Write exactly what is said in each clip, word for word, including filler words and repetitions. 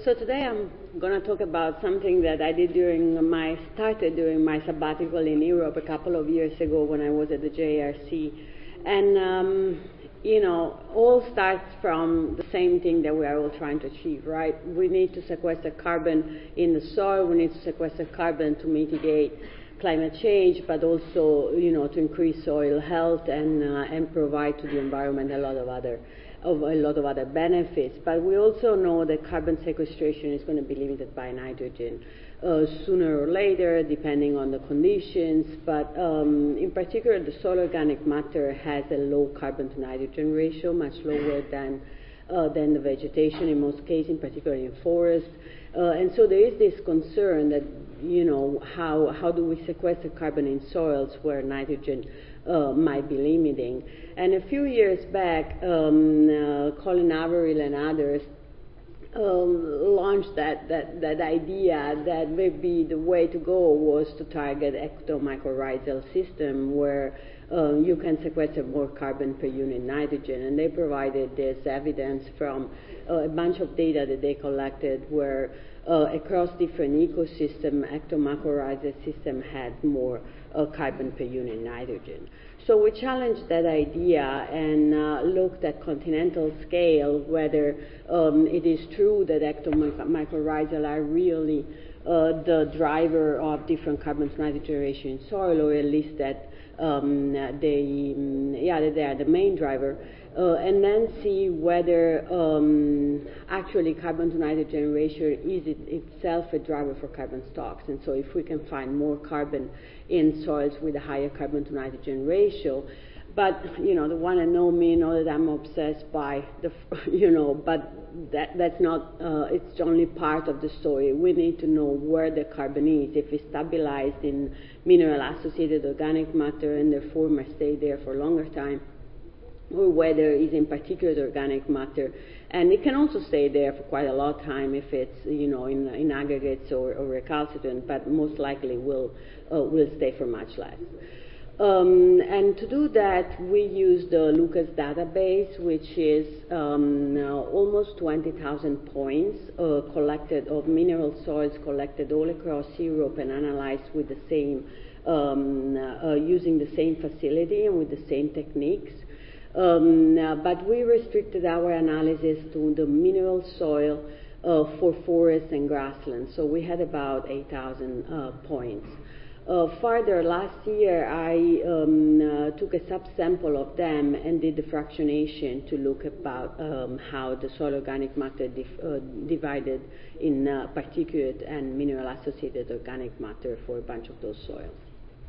so today I'm going to talk about something that I did during my, started during my sabbatical in Europe a couple of years ago when I was at the J R C. And, um, you know, all starts from the same thing that we are all trying to achieve, right? We need to sequester carbon in the soil, we need to sequester carbon to mitigate climate change, but also, you know, to increase soil health and, uh, and provide to the environment a lot of other of a lot of other benefits. But we also know that carbon sequestration is going to be limited by nitrogen uh, sooner or later, depending on the conditions. But um, in particular, the soil organic matter has a low carbon to nitrogen ratio, much lower than uh, than the vegetation in most cases, in particular in forests. Uh, and so there is this concern that, you know, how how do we sequester carbon in soils where nitrogen Uh, might be limiting. And a few years back, um, uh, Colin Averill and others um, launched that, that, that idea that maybe the way to go was to target ectomycorrhizal system where um, you can sequester more carbon per unit nitrogen. And they provided this evidence from uh, a bunch of data that they collected where uh, across different ecosystems, ectomycorrhizal system had more uh, carbon per unit nitrogen. So we challenged that idea and uh, looked at continental scale whether um, it is true that ectomycorrhizal are really uh, the driver of different carbon to nitrogen ratio in soil, or at least that um, they, yeah, that they are the main driver. Uh, and then see whether um, actually carbon to nitrogen ratio is it itself a driver for carbon stocks. And so if we can find more carbon in soils with a higher carbon to nitrogen ratio, but, you know, the one and know me know that I'm obsessed by the, you know, but that, that's not, uh, it's only part of the story. We need to know where the carbon is, if it's stabilized in mineral-associated organic matter and therefore must stay there for a longer time, or whether it's in particular the organic matter. And it can also stay there for quite a long time if it's, you know, in, in aggregates or, or recalcitrant, but most likely will, uh, will stay for much less. Um, and to do that, we use the Lucas database, which is um, uh, almost twenty thousand points uh, collected of mineral soils collected all across Europe and analyzed with the same, um, uh, using the same facility and with the same techniques. Um, uh, but we restricted our analysis to the mineral soil uh, for forests and grasslands. So we had about eight thousand uh, points. Uh, further, last year I um, uh, took a subsample of them and did the fractionation to look about um, how the soil organic matter dif uh, divided in uh, particulate and mineral-associated organic matter for a bunch of those soils.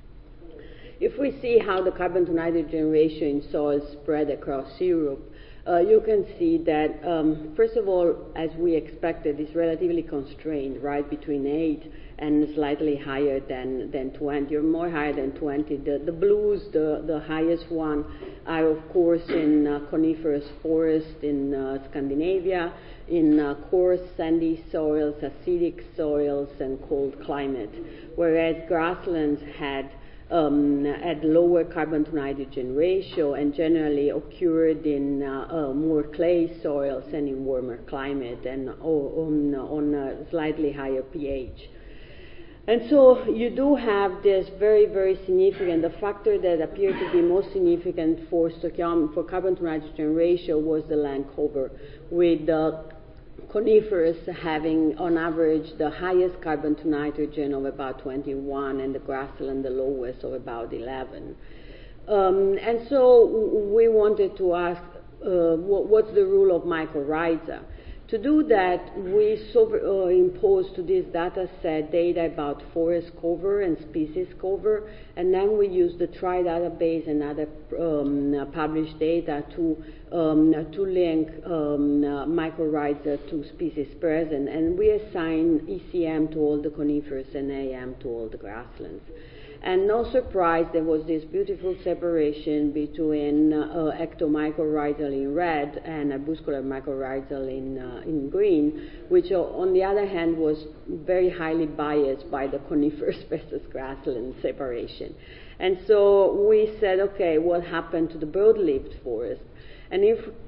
If we see how the carbon to nitrogen ratio in soils spread across Europe, uh, you can see that, um, first of all, as we expected, it's relatively constrained, right, between eight and slightly higher than, than twenty, or more higher than twenty. The, the blues, the, the highest one, are of course in uh, coniferous forest in uh, Scandinavia, in uh, coarse sandy soils, acidic soils, and cold climate, whereas grasslands had Um, at lower carbon to nitrogen ratio and generally occurred in uh, uh, more clay soils and in warmer climate and on, on a slightly higher pH. And so you do have this very, very significant, the factor that appeared to be most significant for, for carbon to nitrogen ratio was the land cover, with the coniferous having on average the highest carbon to nitrogen of about twenty-one and the grassland the lowest of about eleven. Um, and so we wanted to ask uh, what, what's the role of mycorrhiza? To do that, we superimposed to this data set data about forest cover and species cover, and then we used the TRI database and other um, published data to um, to link um, uh, mycorrhiza to species present, and we assigned E C M to all the conifers and A M to all the grasslands. And no surprise, there was this beautiful separation between uh, ectomycorrhizal in red and arbuscular mycorrhizal in, uh, in green, which uh, on the other hand was very highly biased by the coniferous versus grassland separation. And so we said, okay, what happened to the broad-leaved forest? And if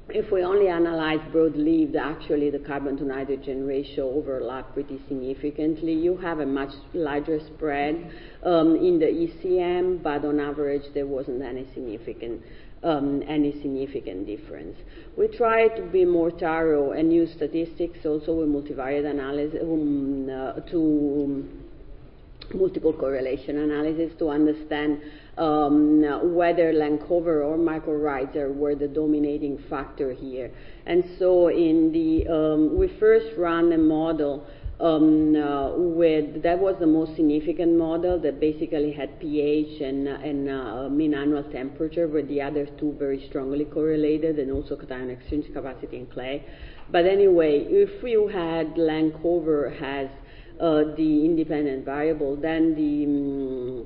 if we only analyze broad-leaved, actually the carbon to nitrogen ratio overlapped pretty significantly. You have a much larger spread um, in the E C M, but on average there wasn't any significant um, any significant difference. We tried to be more thorough and use statistics also with multivariate analysis um, uh, to um, multiple correlation analysis to understand um, whether Lancover or mycorrhiza were the dominating factor here. And so in the, um, we first ran a model um, uh, with, that was the most significant model that basically had pH and, and uh, mean annual temperature, with the other two very strongly correlated, and also cation exchange capacity in clay. But anyway, if you had Lancover has Uh, the independent variable, then the um,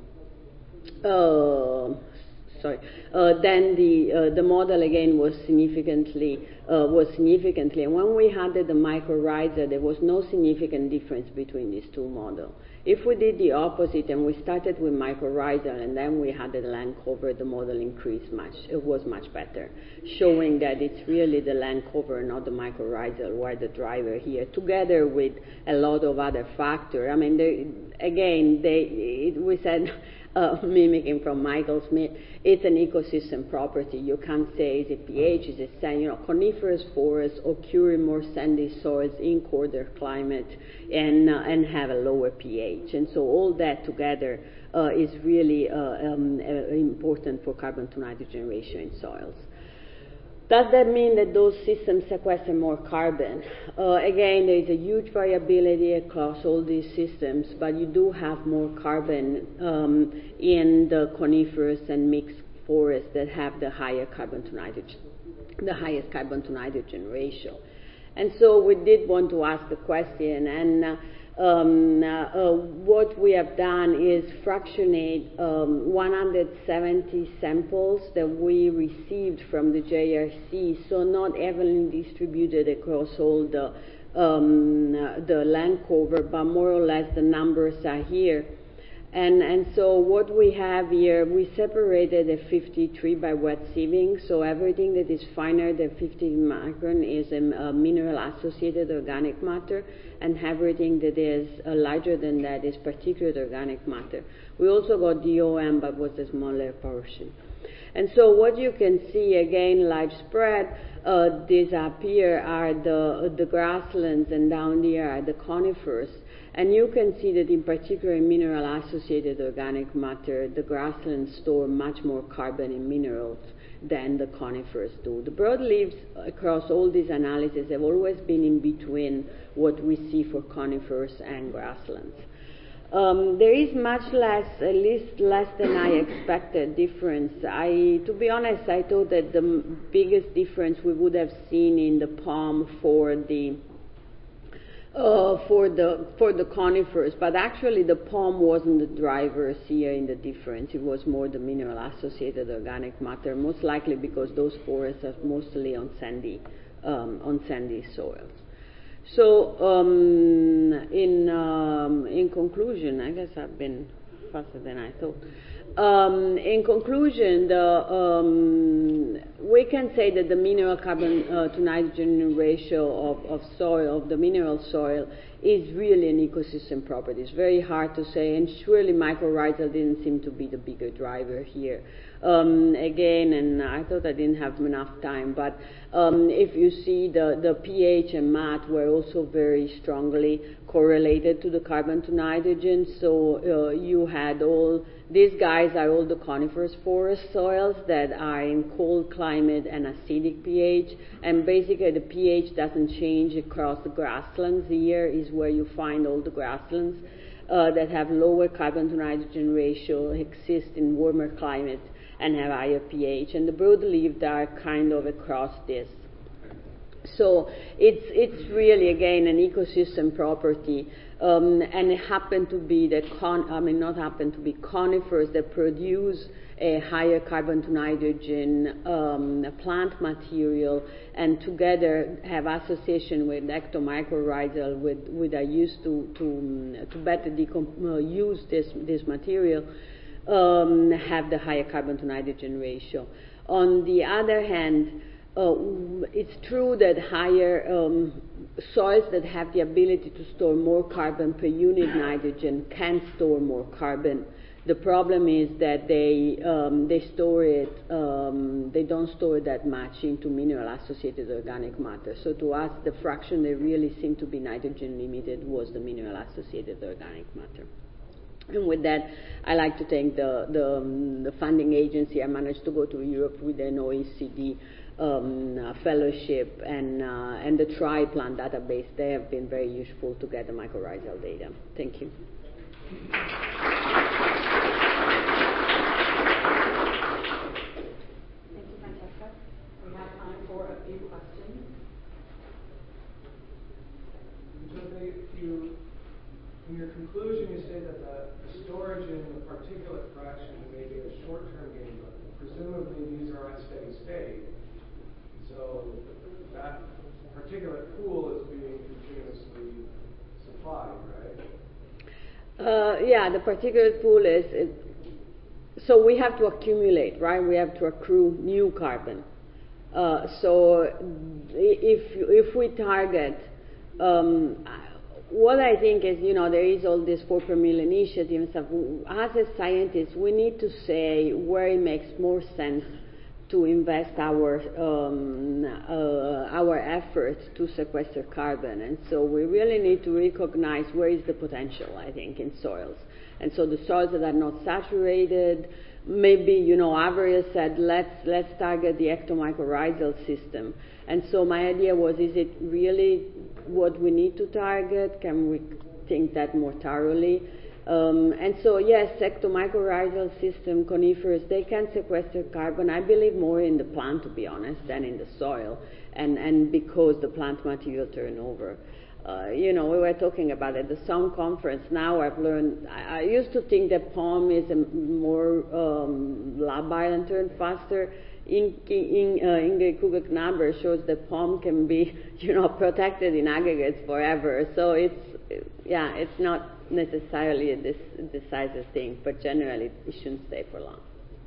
uh, sorry, uh, then the uh, the model again was significantly uh, was significantly. And when we added the mycorrhiza, there was no significant difference between these two models. If we did the opposite and we started with mycorrhiza and then we added Lancover, the model increased much. It was much better, showing that it's really the Lancover, not the mycorrhiza, who are the driver here, together with a lot of other factors. I mean, they, again, they it, we said. Uh, mimicking from Michael Smith, it's an ecosystem property. You can't say is it pH, is it sand, you know, coniferous forests occur in more sandy soils in colder climate and uh, and have a lower pH. And so all that together uh, is really uh, um, uh, important for carbon to nitrogen ratio in soils. Does that mean that those systems sequester more carbon? Uh, again, there is a huge variability across all these systems, but you do have more carbon um, in the coniferous and mixed forests that have the higher carbon to nitrogen, the highest carbon to nitrogen ratio. And so we did want to ask the question, and uh, Um, uh, uh, what we have done is fractionate um, one hundred seventy samples that we received from the J R C, so not evenly distributed across all the um, uh, the Lancover, but more or less the numbers are here. And, and so what we have here, we separated a fifty-three by wet sieving, so everything that is finer than fifty micron is a, a mineral-associated organic matter, and everything that is uh, larger than that is particulate organic matter. We also got D O M, but was a smaller portion. And so what you can see, again, large spread, uh, these up here are the, the grasslands, and down there are the conifers. And you can see that in particular in mineral-associated organic matter, the grasslands store much more carbon in minerals than the conifers do. The broadleaves across all these analyses have always been in between what we see for conifers and grasslands. Um, there is much less, at least less than I expected, difference. I, to be honest, I thought that the m- biggest difference we would have seen in the palm for the Uh, for the for the conifers, but actually the palm wasn't the drivers here in the difference. It was more the mineral-associated organic matter, most likely because those forests are mostly on sandy um, on sandy soils. So, um, in um, in conclusion, I guess I've been faster than I thought. Um, in conclusion, the, um, we can say that the mineral carbon uh, to nitrogen ratio of, of soil, of the mineral soil, is really an ecosystem property. It's very hard to say, and surely mycorrhizal didn't seem to be the bigger driver here. Um, again, and I thought I didn't have enough time, but um, if you see the, the pH and M A T were also very strongly correlated to the carbon to nitrogen, so uh, you had all, these guys are all the coniferous forest soils that are in cold climate and acidic pH, and basically the pH doesn't change across the grasslands. Here is where you find all the grasslands uh, that have lower carbon to nitrogen ratio, exist in warmer climates, and have higher pH, and the broadleaved are kind of across this. So it's it's really, again, an ecosystem property, um, and it happened to be that con I mean not happen to be conifers that produce a higher carbon to nitrogen um, plant material, and together have association with ectomycorrhizal, with with are used to to to better decom- uh, use this this material. Um, have the higher carbon to nitrogen ratio. On the other hand, uh, it's true that higher um, soils that have the ability to store more carbon per unit nitrogen can store more carbon. The problem is that they um, they store it, um, they don't store that much into mineral-associated organic matter. So to us, the fraction that really seemed to be nitrogen-limited was the mineral-associated organic matter. And with that, I like to thank the the, um, the funding agency. I managed to go to Europe with an O E C D um, uh, fellowship, and uh, and the TriPlant database. They have been very useful to get the mycorrhizal data. Thank you. You, in your conclusion, you say that the, the storage in the particulate fraction may be a short-term gain, but presumably these are at steady state. So that particulate pool is being continuously supplied, right? Uh, yeah, the particulate pool is, is. So we have to accumulate, right? We have to accrue new carbon. Uh, so if if we target. Um, What I think is, you know, there is all this four per mil initiative and stuff. As a scientist, we need to say where it makes more sense to invest our um, uh, our efforts to sequester carbon. And so we really need to recognize where is the potential, I think, in soils. And so the soils that are not saturated, maybe, you know, Avery said, let's let's target the ectomycorrhizal system. And so my idea was, is it really what we need to target? Can we think that more thoroughly? Um, and so, yes, ectomycorrhizal system, conifers, they can sequester carbon, I believe, more in the plant, to be honest, than in the soil, and, and because the plant material turnover. Uh, you know, we were talking about it, the Sound Conference. Now I've learned, I, I used to think that P O M is a more um, labile and turn faster. In, in, uh, Ingrid Kugel-Knaber shows that P O M can be, you know, protected in aggregates forever. So it's, yeah, it's not necessarily a this decisive thing, but generally it shouldn't stay for long.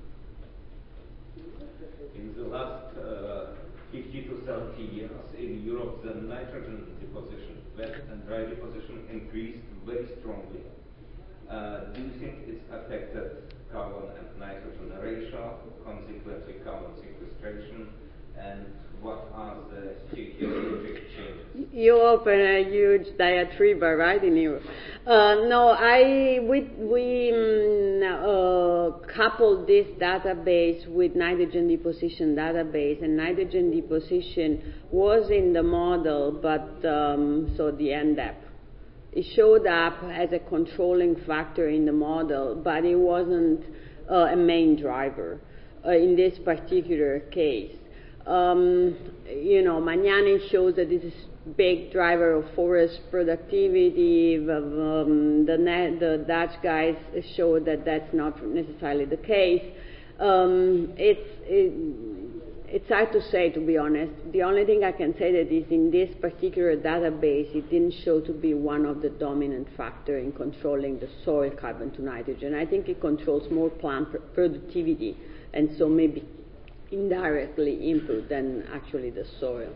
In the last uh, fifty to seventy years in Europe, the nitrogen deposition, wet and dry deposition, increased very strongly. Uh, do you think it's affected carbon and nitrogen ratio, consequently carbon sequestration, and what are the geologic changes? You open a huge diatriba, right, in Europe. Uh, no, I we we um, uh, coupled this database with nitrogen deposition database, and nitrogen deposition was in the model, but um, so the N D E P. It showed up as a controlling factor in the model, but it wasn't uh, a main driver uh, in this particular case. Um, you know, Magnani shows that this is big driver of forest productivity. Um, the, the Dutch guys show that that's not necessarily the case. Um, it's it, It's hard to say, to be honest. The only thing I can say that is in this particular database, it didn't show to be one of the dominant factor in controlling the soil carbon to nitrogen. I think it controls more plant pr- productivity, and so maybe indirectly input than actually the soil.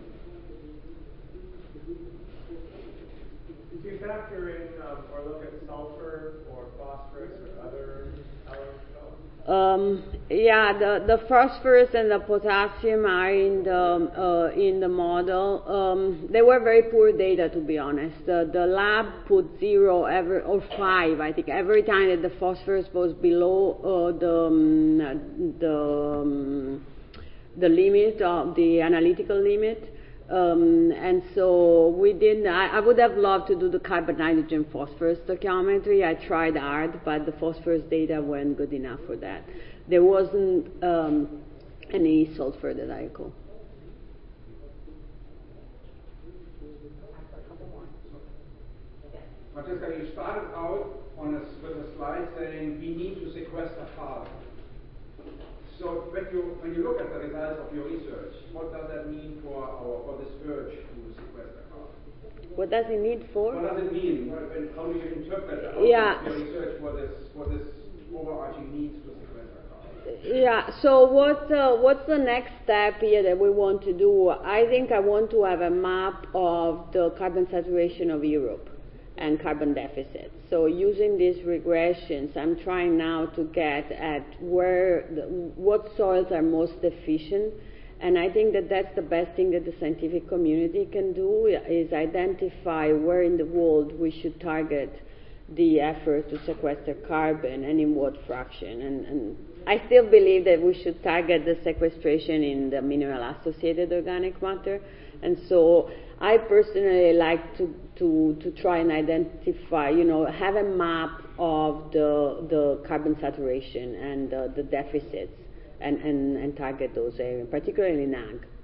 Did you factor in um, or look at sulfur or phosphorus or other elements? Um, yeah, the, the phosphorus and the potassium are in the uh, in the model. Um, they were very poor data, to be honest. The, the lab put zero every or five, I think, every time that the phosphorus was below uh, the um, the um, the limit of the analytical limit. Um, and so we didn't, I, I would have loved to do the carbon nitrogen phosphorus stoichiometry. I tried hard, but the phosphorus data weren't good enough for that. There wasn't um, any sulfur that I recall. Francesca, you started out on a, with a slide saying we need to sequester carbon. So when you when you look at the results of your research, what does that mean for our for this urge to sequester carbon? What does it need for? What does it mean? When, how do you interpret the yeah. your research for this for this overarching need to sequester carbon? Yeah, so what, uh, what's the next step here that we want to do? I think I want to have a map of the carbon saturation of Europe and carbon deficit. So using these regressions, I'm trying now to get at where, the, what soils are most efficient. And I think that that's the best thing that the scientific community can do, is identify where in the world we should target the effort to sequester carbon and in what fraction. And, and I still believe that we should target the sequestration in the mineral-associated organic matter. And so I personally like to, to, to try and identify, you know, have a map of the, the carbon saturation and uh, the deficits and, and, and target those areas, particularly N A G.